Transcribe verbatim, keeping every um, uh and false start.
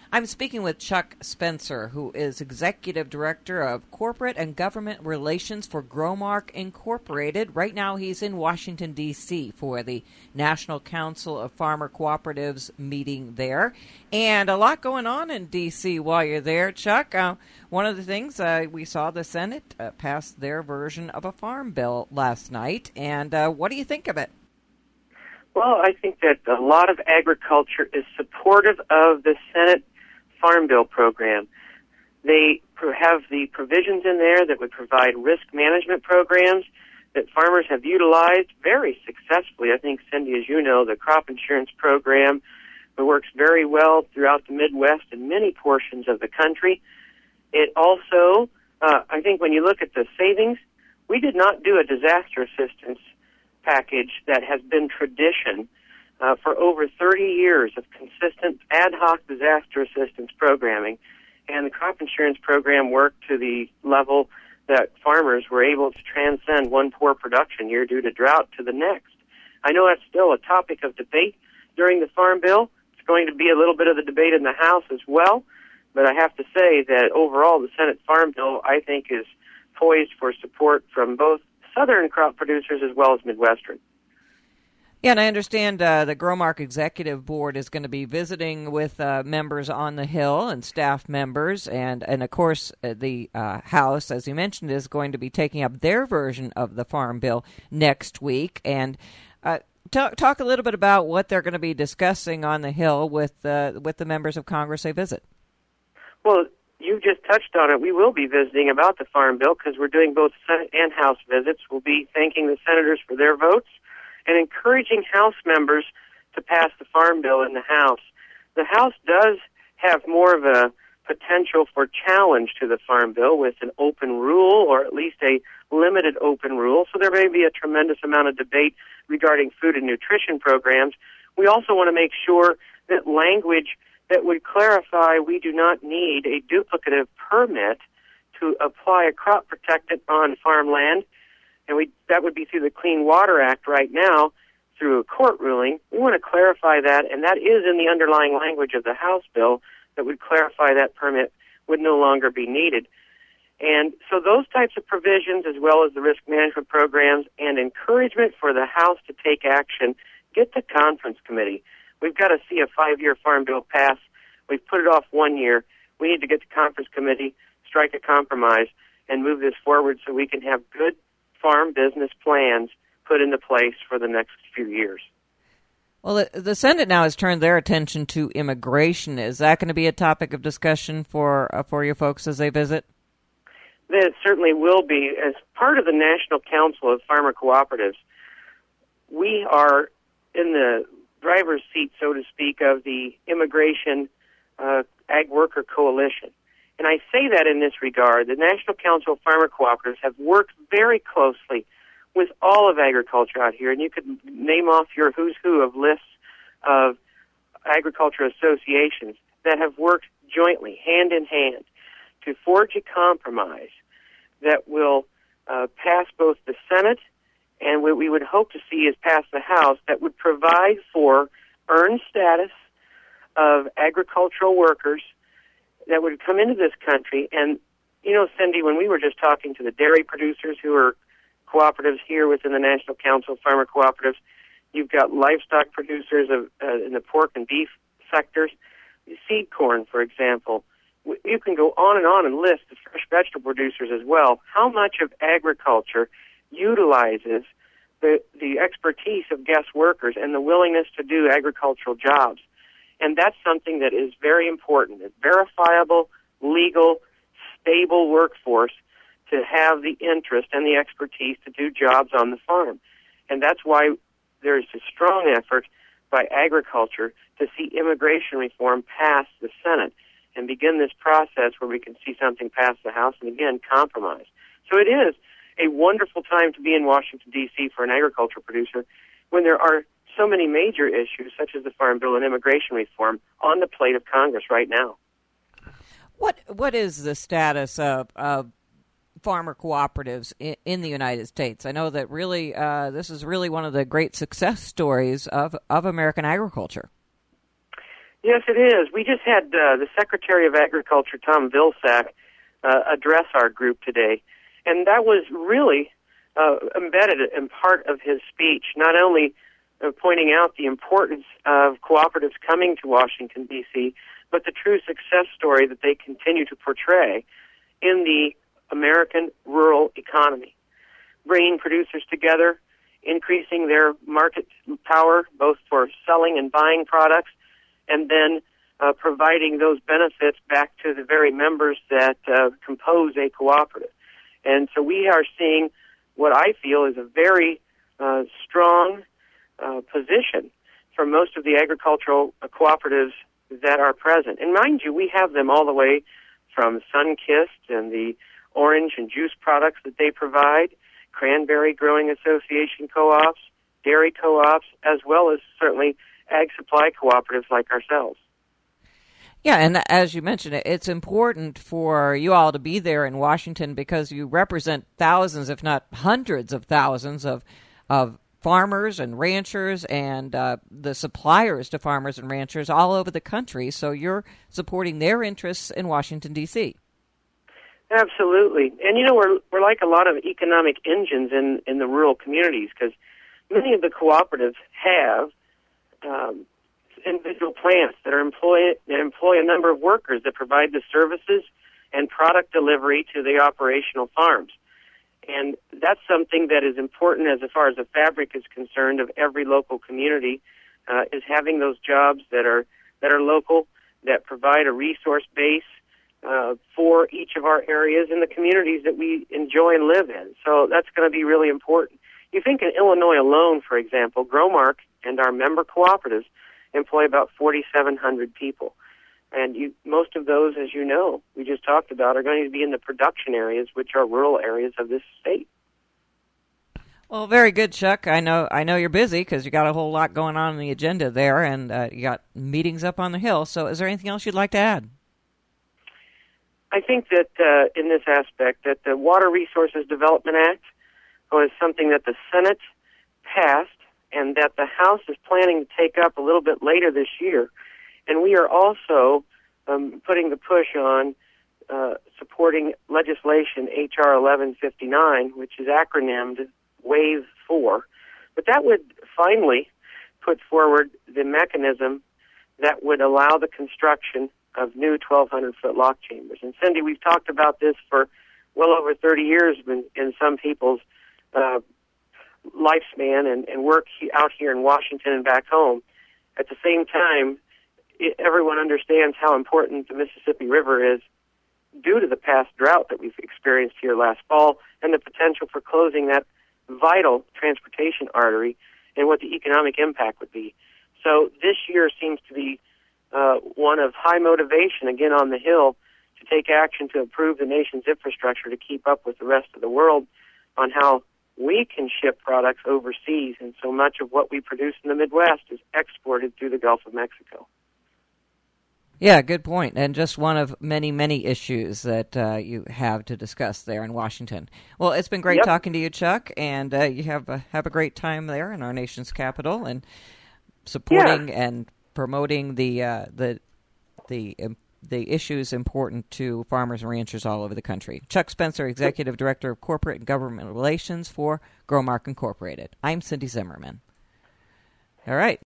I'm speaking with Chuck Spencer, who is Executive Director of Corporate and Government Relations for Growmark Incorporated. Right now he's in Washington, D C for the National Council of Farmer Cooperatives meeting there. And a lot going on in D C while you're there, Chuck. Uh, one of the things, uh, we saw the Senate uh, pass their version of a farm bill last night. And uh, what do you think of it? Well, I think that a lot of agriculture is supportive of the Senate Farm Bill program. They have the provisions in there that would provide risk management programs that farmers have utilized very successfully. I think, Cindy, as you know, the crop insurance program works very well throughout the Midwest and many portions of the country. It also, uh, I think when you look at the savings, we did not do a disaster assistance package that has been tradition uh, for over thirty years of consistent ad hoc disaster assistance programming. And the crop insurance program worked to the level that farmers were able to transcend one poor production year due to drought to the next. I know that's still a topic of debate during the Farm Bill. It's going to be a little bit of the debate in the House as well. But I have to say that overall the Senate Farm Bill, I think, is poised for support from both Southern crop producers as well as Midwestern. Yeah, and I understand uh, the Growmark Executive Board is going to be visiting with uh, members on the Hill and staff members, and, and of course, uh, the uh, House, as you mentioned, is going to be taking up their version of the Farm Bill next week. And uh, talk, talk a little bit about what they're going to be discussing on the Hill with, uh, with the members of Congress they visit. Well, you just touched on it. We will be visiting about the Farm Bill because we're doing both Senate and House visits. We'll be thanking the senators for their votes and encouraging House members to pass the Farm Bill in the House. The House does have more of a potential for challenge to the Farm Bill with an open rule, or at least a limited open rule, so there may be a tremendous amount of debate regarding food and nutrition programs. We also want to make sure that language that would clarify we do not need a duplicative permit to apply a crop protectant on farmland, and we that would be through the Clean Water Act right now through a court ruling. We want to clarify that, and that is in the underlying language of the House bill that would clarify that permit would no longer be needed. And so those types of provisions, as well as the risk management programs and encouragement for the House to take action, get to conference committee. We've got to see a five-year Farm Bill pass. We've put it off one year. We need to get to conference committee, strike a compromise, and move this forward so we can have good farm business plans put into place for the next few years. Well, the, the Senate now has turned their attention to immigration. Is that going to be a topic of discussion for uh, for your folks as they visit? It certainly will be. As part of the National Council of Farmer Cooperatives, we are in the driver's seat, so to speak, of the Immigration uh, Ag Worker Coalition. And I say that in this regard. The National Council of Farmer Cooperatives have worked very closely with all of agriculture out here, and you could name off your who's who of lists of agriculture associations that have worked jointly, hand in hand, to forge a compromise that will uh, pass both the Senate and what we would hope to see is pass the House that would provide for earned status of agricultural workers that would come into this country. And, you know, Cindy, when we were just talking to the dairy producers who are cooperatives here within the National Council of Farmer Cooperatives, you've got livestock producers of, uh, in the pork and beef sectors, seed corn, for example. You can go on and on and list the fresh vegetable producers as well. How much of agriculture utilizes the, the expertise of guest workers and the willingness to do agricultural jobs? And that's something that is very important. A verifiable, legal, stable workforce to have the interest and the expertise to do jobs on the farm. And that's why there's a strong effort by agriculture to see immigration reform pass the Senate and begin this process where we can see something pass the House and, again, compromise. So it is a wonderful time to be in Washington, D C for an agriculture producer when there are so many major issues, such as the Farm Bill and immigration reform, on the plate of Congress right now. What What is the status of, of farmer cooperatives in, in the United States? I know that really uh, this is really one of the great success stories of, of American agriculture. Yes, it is. We just had uh, the Secretary of Agriculture, Tom Vilsack, uh, address our group today, and that was really uh, embedded in part of his speech, not only uh, pointing out the importance of cooperatives coming to Washington, D C, but the true success story that they continue to portray in the American rural economy, bringing producers together, increasing their market power, both for selling and buying products, and then uh, providing those benefits back to the very members that uh, compose a cooperative. And so we are seeing what I feel is a very uh, strong uh, position for most of the agricultural uh, cooperatives that are present. And mind you, we have them all the way from Sunkist and the orange and juice products that they provide, Cranberry Growing Association co-ops, dairy co-ops, as well as certainly ag supply cooperatives like ourselves. Yeah, and as you mentioned, it's important for you all to be there in Washington because you represent thousands, if not hundreds of thousands of of farmers and ranchers and uh, the suppliers to farmers and ranchers all over the country. So you're supporting their interests in Washington, D C. Absolutely. And, you know, we're we're like a lot of economic engines in, in the rural communities because many of the cooperatives have um, individual plants that are employ that employ a number of workers that provide the services and product delivery to the operational farms. And that's something that is important as far as the fabric is concerned of every local community, uh, is having those jobs that are that are local, that provide a resource base uh, for each of our areas in the communities that we enjoy and live in. So that's going to be really important. You think in Illinois alone, for example, Growmark and our member cooperatives employ about forty-seven hundred people. And you, most of those, as you know, we just talked about, are going to be in the production areas, which are rural areas of this state. Well, very good, Chuck. I know I know you're busy because you got a whole lot going on in the agenda there, and uh, you got meetings up on the Hill. So is there anything else you'd like to add? I think that uh, in this aspect, that the Water Resources Development Act was something that the Senate passed and that the House is planning to take up a little bit later this year. And we are also um, putting the push on uh, supporting legislation H R eleven fifty-nine, which is acronymed Wave four. But that would finally put forward the mechanism that would allow the construction of new twelve hundred foot lock chambers. And Cindy, we've talked about this for well over thirty years in, in some people's uh, lifespan and, and work he, out here in Washington and back home. At the same time, it, everyone understands how important the Mississippi River is due to the past drought that we've experienced here last fall and the potential for closing that vital transportation artery and what the economic impact would be. So this year seems to be uh, one of high motivation, again on the Hill, to take action to improve the nation's infrastructure to keep up with the rest of the world on how we can ship products overseas, and so much of what we produce in the Midwest is exported through the Gulf of Mexico. Yeah, good point, and just one of many, many issues that uh, you have to discuss there in Washington. Well, it's been great Yep. talking to you, Chuck, and uh, you have a, have a great time there in our nation's capital and supporting Yeah. and promoting the uh, the the um, the issues important to farmers and ranchers all over the country. Chuck Spencer, Executive Director of Corporate and Government Relations for Growmark Incorporated. I'm Cindy Zimmerman. All right.